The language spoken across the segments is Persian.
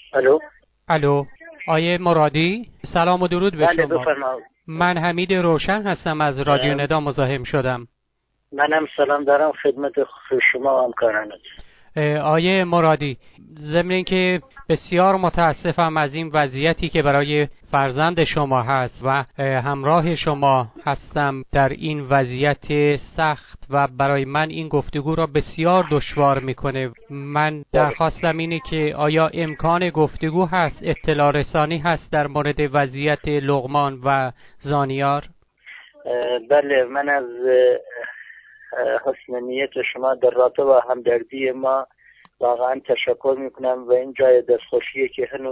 الو. الو، آیه مرادی، سلام و درود به بله شما. بفرمایید. من حمید روشن هستم، از رادیو ندا مزاحم شدم. منم سلام دارم خدمت شما و همکارانت. آیه مرادی، ضمن اینکه بسیار متاسفم از این وضعیتی که برای فرزند شما هست و همراه شما هستم در این وضعیت سخت و برای من این گفتگو را بسیار دشوار میکنه. من درخواستم اینه که آیا امکان گفتگو هست، اطلاع رسانی هست در مورد وضعیت لقمان و زانیار؟ بله، من از حسن نیت شما در رابطه با همدردی ما واقعا تشکر میکنم و این جای دستخوشیه که هنوز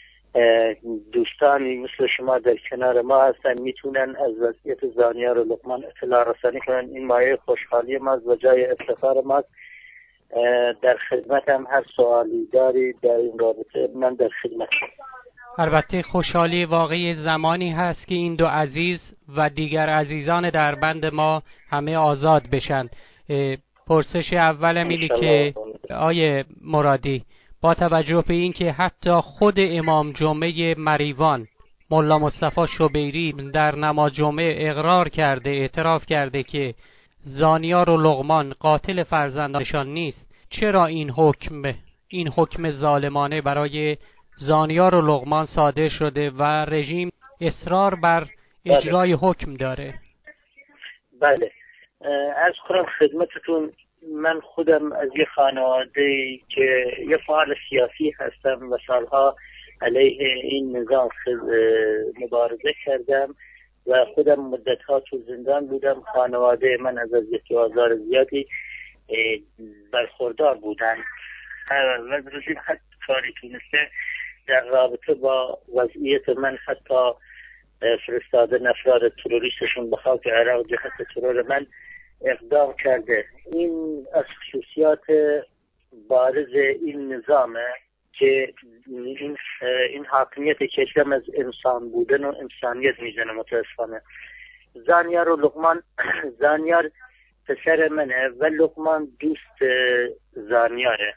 دوستانی مثل شما در کنار ما هستن، میتونن از وضعیت زانیار و لقمان اطلاع رسانی کنن. این مایه خوشحالی ماست و جای افتخار ماست. در خدمتم، هر سوالی داری در این رابطه من در خدمت. البته خوشحالی واقعی زمانی هست که این دو عزیز و دیگر عزیزان در بند ما همه آزاد بشن. پرسش اولم اینه که آیه مرادی، با توجه به این که حتی خود امام جمعه مریوان ملا مصطفی شبیری در نماز جمعه اقرار کرده، اعتراف کرده که زانیار و لقمان قاتل فرزندانشان نیست، چرا این حکم ظالمانه برای زانیار و لقمان صادر شده و رژیم اصرار بر اجرای حکم داره؟ بله، از کنم خدمتتون، من خودم از یه خانواده که یه فعال سیاسی هستم و سالها علیه این نظام مبارزه کردم و خودم مدتها تو زندان بودم. خانواده من از اذیت و آزار زیادی برخوردار بودن و رژیم حتی کاری تونسته در رابطه با وضعیت من، حتی فرستاده نفرات تروریستشون به خاک عراق جهت ترور من اقدام کرده. این از خصوصیات بارز این نظامه که این حاکمیت کشم از انسان بودن و انسانیت میزنه. متاسفانه زانیار و لقمان، زانیار پسر منه و لقمان دوست زانیاره،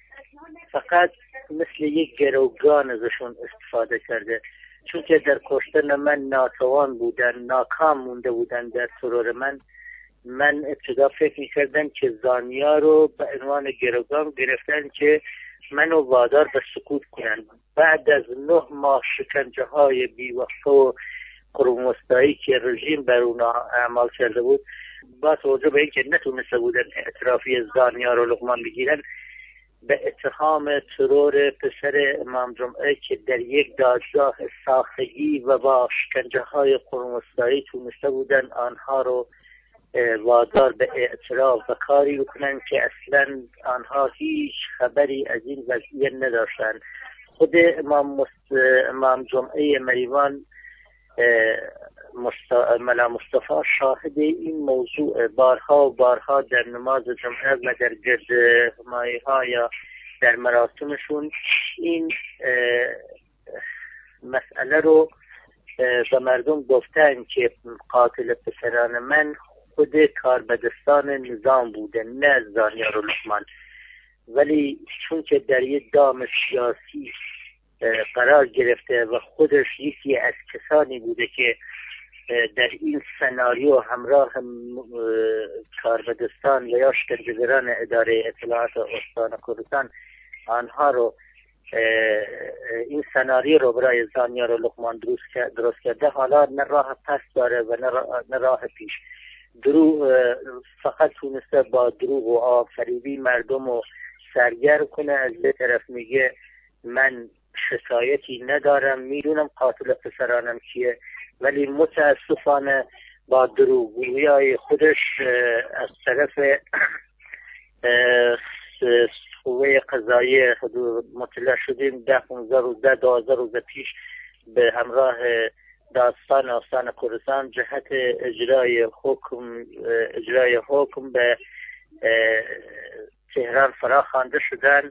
فقط مثل یک گروگان ازشون استفاده کرده، چون که در کشتن من ناتوان بودن، ناکام مونده بودن در ترور من ابتدا فکر میکردم که زانیار رو به عنوان گروگان گرفتن که منو وادار به سکوت کنن. بعد از 9 ماه شکنجه های بیوقفه و قرون‌وسطایی که رژیم بر اونا اعمال کرده بود، با توجه به اینکه نتونسته بودن اعترافی زانیار و لقمان بگیرن، به اتهام ترور پسر امام جمعه که در یک دادگاه ساختگی و با شکنجه های قرون‌وسطایی تونسته بودن آنها رو وادار به اعتراف و کاری بکنن که اصلا آنها هیچ خبری از این وضعیت نداشتن. خود امام جمعه مریوان ملا مصطفی شاهد این موضوع بارها و بارها در نماز جمعه و در گرد همایی ها یا در مراسمشون این مسئله رو به مردم گفتن که قاتل پسران من خود کاربدستان نظام بوده، نه زانیار و لقمان. ولی چون که در یک دام سیاسی قرار گرفته و خودش یکی از کسانی بوده که در این سناریو همراه کاربدستان و یا شکنجهگران اداره اطلاعات استان کردستان آنها رو این سناریو رو برای زانیار و لقمان درست کرده، حالا نه راه پس داره و نه راه پیش. فقط تونسته با دروغ و آفریبی مردم رو سرگرم کنه. از یه طرف میگه من شکایتی ندارم، میدونم قاتل پسرانم کیه، ولی متاسفانه با دروغگویی خودش از طرف قوه قضاییه مطلع شدیم 10-15 روز پیش به همراه داستان آستان کردستان جهت اجرای حکم به تهران فرا خوانده شدن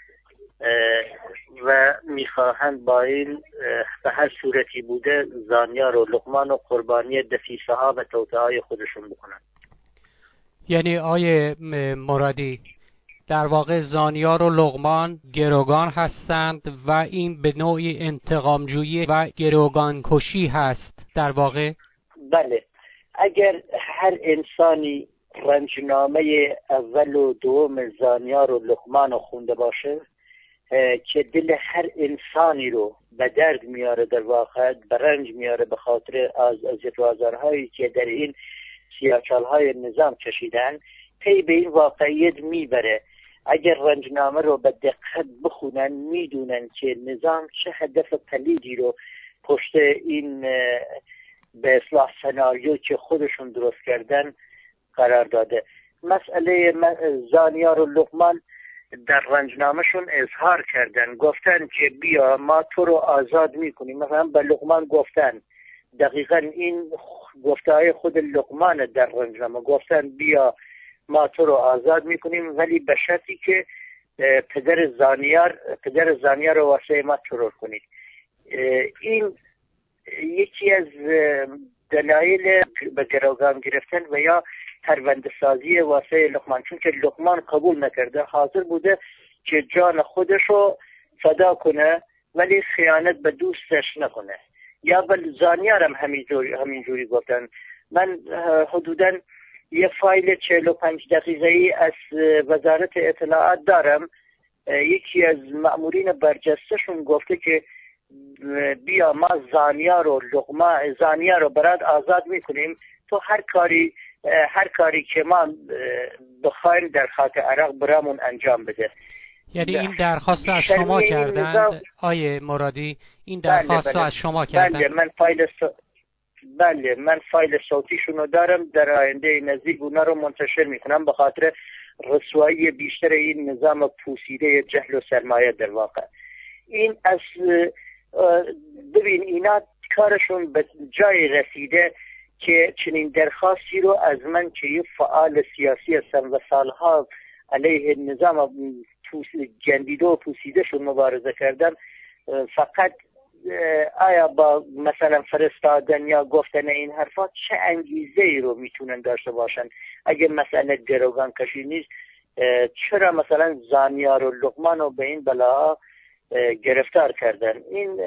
و میخواهند با این به هر صورتی بوده زانیار و لقمان و قربانی دسیسه ها و توطئه های خودشون بکنن. یعنی آیه مرادی، در واقع زانیار و لقمان گروگان هستند و این به نوعی انتقامجویی و گروگان کشی هست در واقع. بله، اگر هر انسانی رنجنامه اول و دوم زانیار و لقمان رو خونده باشه که دل هر انسانی رو به درد میاره، در واقع به رنج میاره به خاطر اذیت و آزارهایی که در این سیاچالهای نظام کشیدن، پی به این واقعیت میبره. اگر رنجنامه رو به دقت بخونن میدونن که نظام چه هدف پلیدی رو پشت این به اصلاح سناریو که خودشون درست کردن قرار داده. مسئله زانیار و لقمان در رنجنامهشون اظهار کردن، گفتن که بیا ما تو رو آزاد میکنیم. مثلا به لقمان گفتن، دقیقا این گفته‌های خود لقمان در رنجنامه، گفتن بیا ما تو رو آزاد میکنیم ولی به شرطی که پدر زانیار رو واسه ما ترور کنید. این یکی از دلایل به گروگان گرفتن و یا پرونده سازی واسه لقمان، چون که لقمان قبول نکرده، حاضر بوده که جان خودش رو فدا کنه ولی خیانت به دوستش نکنه. یا بل زانیار هم همینجوری گفتن. من حدوداً یه فایل 45 دقیقه‌ای از وزارت اطلاعات دارم، یکی از مأمورین برجسته‌شون گفته که بیا ما زانیار رو برات آزاد میکنیم، تو هر کاری که ما بخوایم در خاک عراق برامون انجام بده. یعنی این درخواست از شما کردند آیه مرادی؟ این درخواست از شما کردند؟ بله، من فایل صوتیشون رو دارم، در آینده نزدیک اونا رو منتشر میکنم به خاطر رسوایی بیشتر این نظام پوسیده جهل و سرمایه. در واقع این از ببین اینا کارشون به جای رسیده که چنین درخواستی رو از من که یه فعال سیاسی هستم و سالها علیه نظام جندیده و پوسیدهشون مبارزه کردم، فقط آیا با مثلا فرستادن یا گفتن این حرفات چه انگیزه ای رو میتونن داشته باشن؟ اگه مسئله گروگان کشی نیست، چرا مثلا زانیار و لقمان رو به این بلا گرفتار کردن؟ این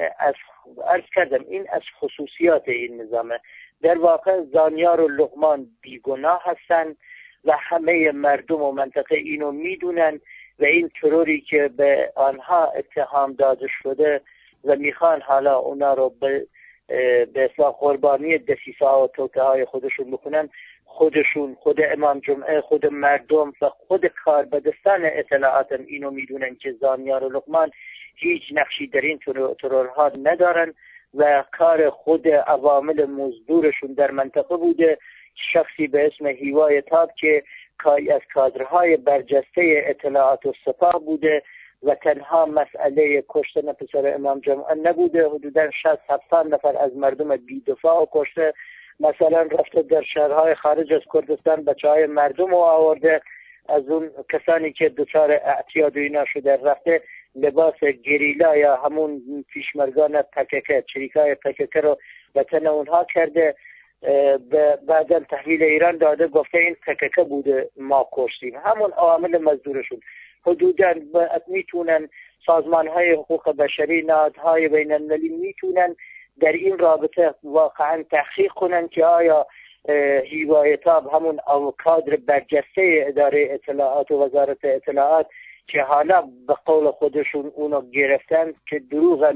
از خصوصیات این نظامه. در واقع زانیار و لقمان بیگناه هستن و همه مردم و منطقه اینو میدونن و این تروری که به آنها اتهام داده شده و میخوان حالا اونا رو به اصلاح قربانی دسیسه ها و توطئه های خودشون بکنن، خود امام جمعه، خود مردم و خود کاربدستان اطلاعات اینو میدونن که زانیار و لقمان هیچ نقشی در این ترورها ندارن و کار خود عوامل مزدورشون در منطقه بوده. شخصی به اسم هیوای تاب که از کادرهای برجسته اطلاعات و سپاه بوده و تنها مسئله کشتن پسر امام جمعه نبوده، حدوداً 60-70 نفر از مردم بی‌دفاع و کشته. مثلا رفته در شهرهای خارج از کردستان بچهای مردم رو آورده، از اون کسانی که دچار اعتیاد و اینا شده رفته لباس گریلا یا همون پیشمرگان پککه، چریکای پککه رو به تن اونها کرده، بعدا تحویل ایران داده، گفته این پککه بوده ما کشتیم. همون عوامل مزدورشون. حدوداً میتونن سازمان‌های حقوق بشری، نهادهای بین‌المللی میتونن در این رابطه واقعاً تحقیق کنن که آیا هیوای تاب همون کادر برجسته اداره اطلاعات و وزارت اطلاعات که حالا به قول خودشون اونو گرفتن که دروغ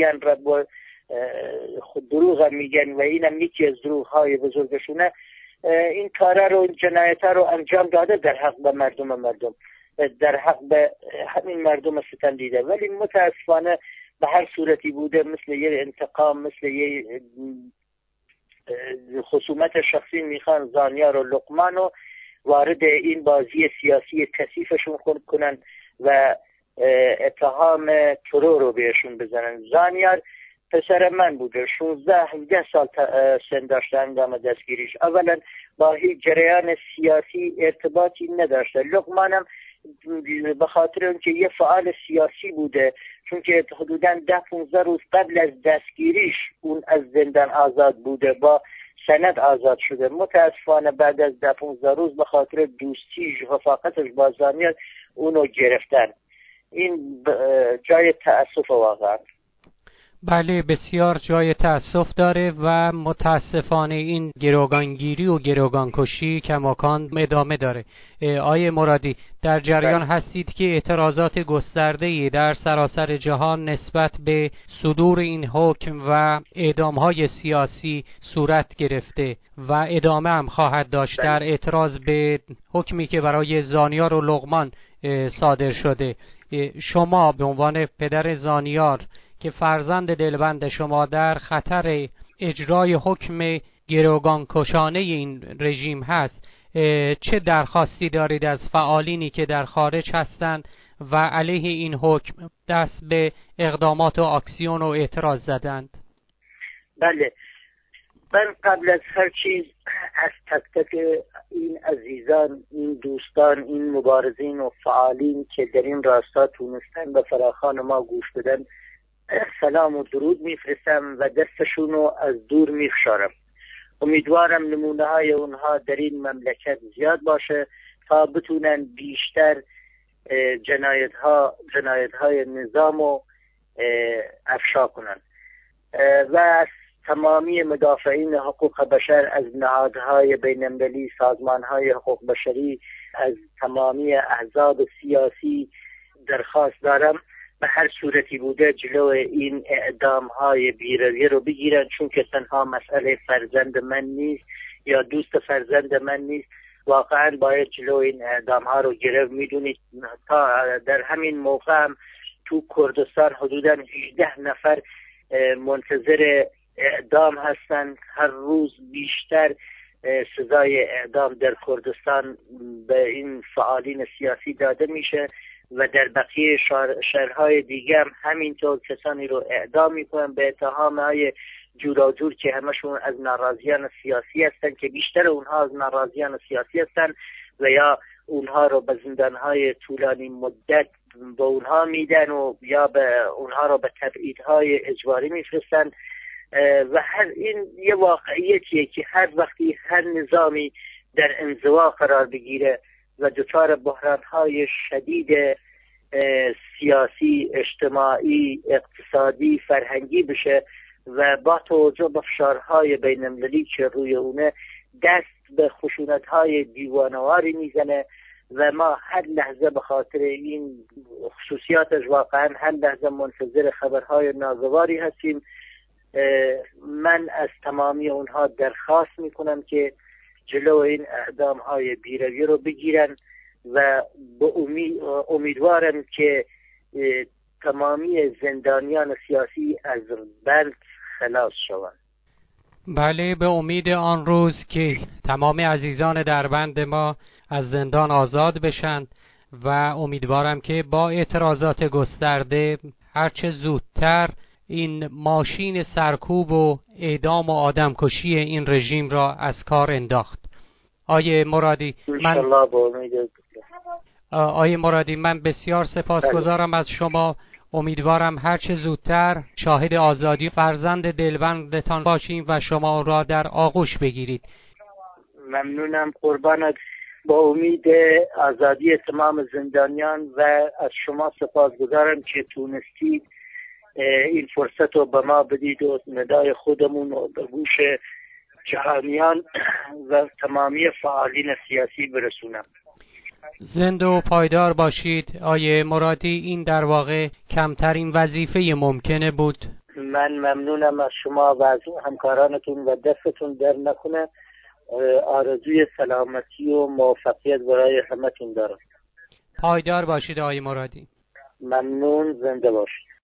میگن و اینم یکی از دروغ‌های بزرگشونه، این کارا رو، جنایت‌ها رو انجام داده در حق به مردم، در حق به همین مردم ستم دیده. ولی متاسفانه به هر صورتی بوده، مثل یه انتقام، مثل یه خصومت شخصی، میخوان زانیار و لقمان رو وارد این بازی سیاسی کثیفشون کنن و اتهام ترور رو بهشون بزنن. زانیار پسر من بوده، 16-17 سال سن داشته هنگام دستگیریش. اولا با هیچ جریان سیاسی ارتباطی نداشته. لقمانم به خاطر اون که یه فعال سیاسی بوده، چون که حدوداً 10-15 روز قبل از دستگیریش اون از زندان آزاد بوده، با سند آزاد شده. متاسفانه بعد از 10-15 روز به خاطر دوستیش، رفاقتش با زانیار، اونو گرفتن. این جای تأسف واقعا. بله، بسیار جای تأسف داره و متاسفانه این گروگانگیری و گروگانکشی کماکان ادامه داره. آیه مرادی، در جریان هستید که اعتراضات گسترده‌ای در سراسر جهان نسبت به صدور این حکم و اعدام‌های سیاسی صورت گرفته و ادامه هم خواهد داشت در اعتراض به حکمی که برای زانیار و لقمان صادر شده. شما به عنوان پدر زانیار که فرزند دلبند شما در خطر اجرای حکم گروگانکشانه این رژیم هست، چه درخواستی دارید از فعالینی که در خارج هستند و علیه این حکم دست به اقدامات و اکسیون و اعتراض زدند؟ بله، من قبل از هر چیز از تک تک این عزیزان، این دوستان، این مبارزین و فعالین که در این راستا تونستن به فراخوان ما گوش بدن سلام و درود میفرستم و دستشونو از دور میفشارم. امیدوارم نمونه های اونها در این مملکت زیاد باشه تا بتونن بیشتر جنایت های نظام و افشا کنن و از تمامی مدافعین حقوق بشر، از نهادهای بین‌المللی، سازمانهای حقوق بشری، از تمامی احزاب سیاسی درخواست دارم به هر صورتی بوده جلو این اعدام‌های بی‌رویه رو بگیرن، چون که تنها مسئله فرزند من نیست یا دوست فرزند من نیست. واقعا باید جلو این اعدام‌ها رو گرفت. میدونید تا در همین موقع هم تو کردستان حدوداً 18 نفر منتظر اعدام هستند. هر روز بیشتر سزای اعدام در کردستان به این فعالین سیاسی داده میشه و در بقیه شهرهای دیگه هم همینطور کسانی رو اعدام میکنن به اتهامهای جوراجور که همشون از ناراضیان سیاسی هستن، که بیشتر اونها از ناراضیان سیاسی هستن و یا اونها رو به زندانهای طولانی مدت به اونها میدن و یا به اونها رو به تبعیدهای اجباری میفرستن. و هر این یه واقعیتیه که هر وقتی هر نظامی در انزوا قرار بگیره و دچار بحران‌های شدید سیاسی، اجتماعی، اقتصادی، فرهنگی بشه و با توجه به فشارهای بین‌المللی که روی اونه دست به خشونت‌های دیوانواری میزنه و ما هر لحظه به خاطر این خصوصیاتش واقعا هر لحظه منتظر خبرهای ناگواری هستیم. من از تمامی اونها درخواست میکنم که جلو این اعدام‌های بی‌رویه رو بگیرن و به امیدوارم که تمامی زندانیان سیاسی از بند خلاص شوند. بله، به امید آن روز که تمام عزیزان در بند ما از زندان آزاد بشن و امیدوارم که با اعتراضات گسترده هرچه زودتر این ماشین سرکوب و اعدام و آدمکشی این رژیم را از کار انداخت. آیه مرادی، من بسیار سپاسگزارم از شما. امیدوارم هرچه زودتر شاهد آزادی فرزند دلبندتان باشیم و شما را در آغوش بگیرید. ممنونم قربانت. با امید آزادی تمام زندانیان و از شما سپاسگزارم که تونستید این فرصت رو به ما بدید و ندای خودمون رو به گوش جهانیان و تمامی فعالین سیاسی برسونم. زنده و پایدار باشید آیه مرادی. این در واقع کمترین وظیفه ممکنه بود. من ممنونم از شما و از همکارانتون و دستتون در نکنه. آرزوی سلامتی و موفقیت برای همتون دارم. پایدار باشید آیه مرادی. ممنون، زنده باشید.